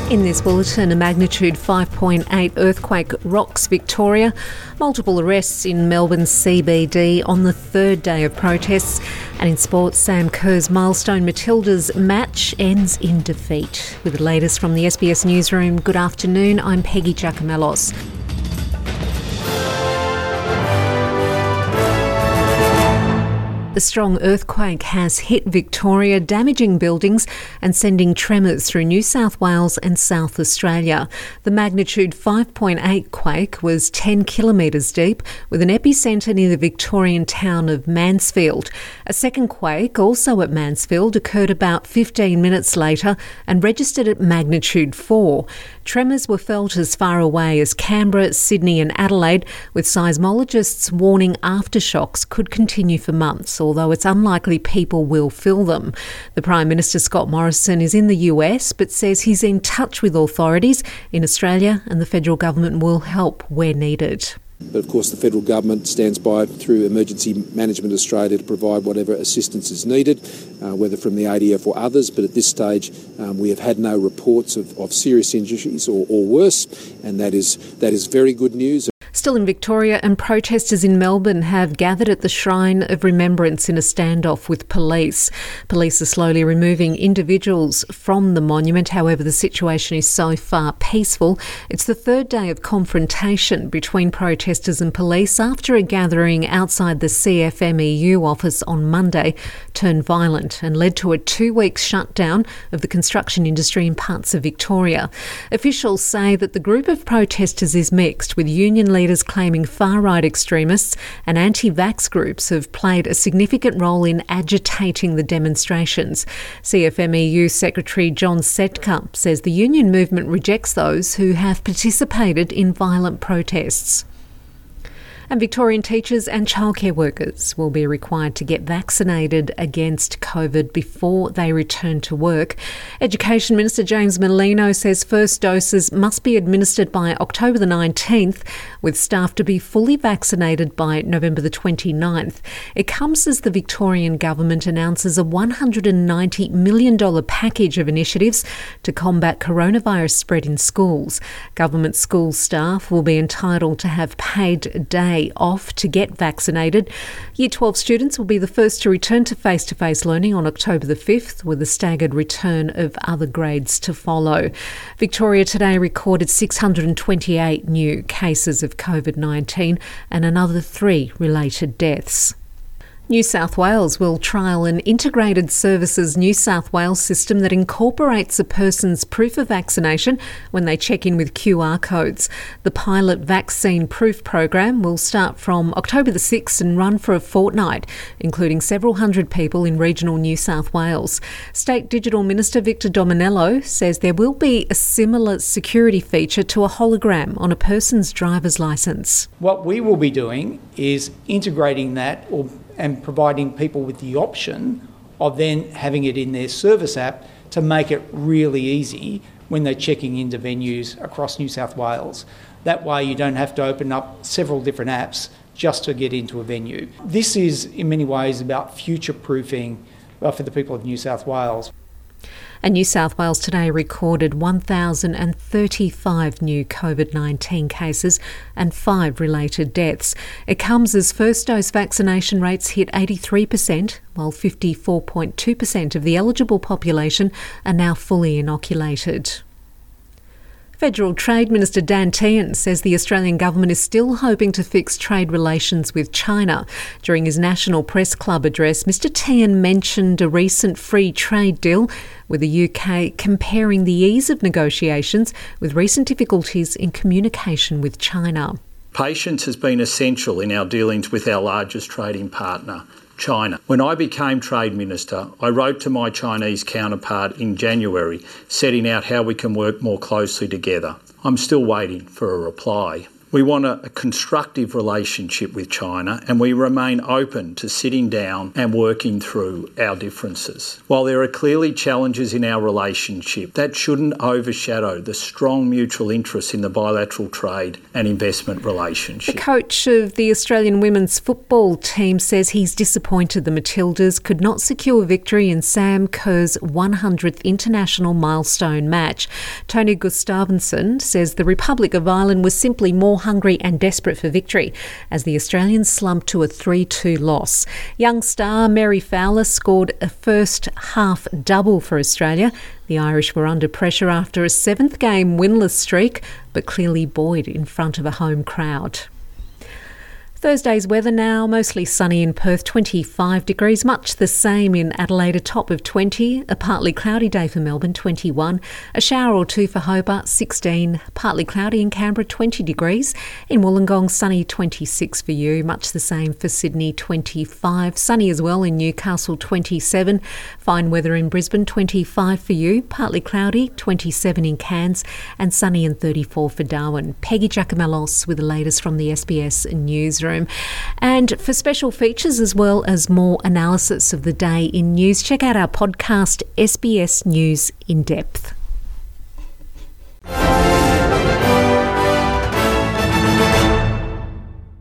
In this bulletin, a magnitude 5.8 earthquake rocks Victoria. Multiple arrests in Melbourne's CBD on the third day of protests. And in sports, Sam Kerr's milestone Matildas match ends in defeat. With the latest from the SBS Newsroom, good afternoon, I'm Peggy Giacomellos. A strong earthquake has hit Victoria, damaging buildings and sending tremors through New South Wales and South Australia. The magnitude 5.8 quake was 10 kilometres deep, with an epicentre near the Victorian town of Mansfield. A second quake, also at Mansfield, occurred about 15 minutes later and registered at magnitude 4. Tremors were felt as far away as Canberra, Sydney and Adelaide, with seismologists warning aftershocks could continue for months, although it's unlikely people will feel them. The Prime Minister, Scott Morrison, is in the US but says he's in touch with authorities in Australia and the federal government will help where needed. But of course the federal government stands by through Emergency Management Australia to provide whatever assistance is needed, whether from the ADF or others. But at this stage we have had no reports of serious injuries or worse, and that is very good news. Still in Victoria, and protesters in Melbourne have gathered at the Shrine of Remembrance in a standoff with police. Police are slowly removing individuals from the monument. However, the situation is so far peaceful. It's the third day of confrontation between protesters and police after a gathering outside the CFMEU office on Monday turned violent and led to a 2-week shutdown of the construction industry in parts of Victoria. Officials say that the group of protesters is mixed, with union leaders claiming far-right extremists and anti-vax groups have played a significant role in agitating the demonstrations. CFMEU Secretary John Setkup says the union movement rejects those who have participated in violent protests. And Victorian teachers and childcare workers will be required to get vaccinated against COVID before they return to work. Education Minister James Merlino says first doses must be administered by October the 19th, with staff to be fully vaccinated by November the 29th. It comes as the Victorian government announces a $190 million package of initiatives to combat coronavirus spread in schools. Government school staff will be entitled to have paid day off to get vaccinated. Year 12 students will be the first to return to face-to-face learning on October the 5th, with a staggered return of other grades to follow. Victoria today recorded 628 new cases of COVID-19 and another 3 related deaths. New South Wales will trial an integrated services New South Wales system that incorporates a person's proof of vaccination when they check in with QR codes. The pilot vaccine proof program will start from October the 6th and run for a fortnight, including several hundred people in regional New South Wales. State Digital Minister Victor Dominello says there will be a similar security feature to a hologram on a person's driver's licence. What we will be doing is integrating that and providing people with the option of then having it in their service app to make it really easy when they're checking into venues across New South Wales. That way you don't have to open up several different apps just to get into a venue. This is in many ways about future-proofing for the people of New South Wales. And New South Wales today recorded 1,035 new COVID-19 cases and 5 related deaths. It comes as first dose vaccination rates hit 83%, while 54.2% of the eligible population are now fully inoculated. Federal Trade Minister Dan Tehan says the Australian government is still hoping to fix trade relations with China. During his National Press Club address, Mr Tehan mentioned a recent free trade deal with the UK, comparing the ease of negotiations with recent difficulties in communication with China. Patience has been essential in our dealings with our largest trading partner, China. When I became Trade Minister, I wrote to my Chinese counterpart in January, setting out how we can work more closely together. I'm still waiting for a reply. We want a constructive relationship with China, and we remain open to sitting down and working through our differences. While there are clearly challenges in our relationship, that shouldn't overshadow the strong mutual interest in the bilateral trade and investment relationship. The coach of the Australian women's football team says he's disappointed the Matildas could not secure victory in Sam Kerr's 100th international milestone match. Tony Gustavsson says the Republic of Ireland was simply more hungry and desperate for victory as the Australians slumped to a 3-2 loss. Young star Mary Fowler scored a first half double for Australia. The Irish were under pressure after a 7th game winless streak, but clearly buoyed in front of a home crowd. Thursday's weather now, mostly sunny in Perth, 25 degrees, much the same in Adelaide, a top of 20, a partly cloudy day for Melbourne, 21, a shower or two for Hobart, 16, partly cloudy in Canberra, 20 degrees, in Wollongong, sunny, 26 for you, much the same for Sydney, 25, sunny as well in Newcastle, 27, fine weather in Brisbane, 25 for you, partly cloudy, 27 in Cairns, and sunny and 34 for Darwin. Peggy Giacomellos with the latest from the SBS Newsroom. And for special features as well as more analysis of the day in news, check out our podcast, SBS News In Depth.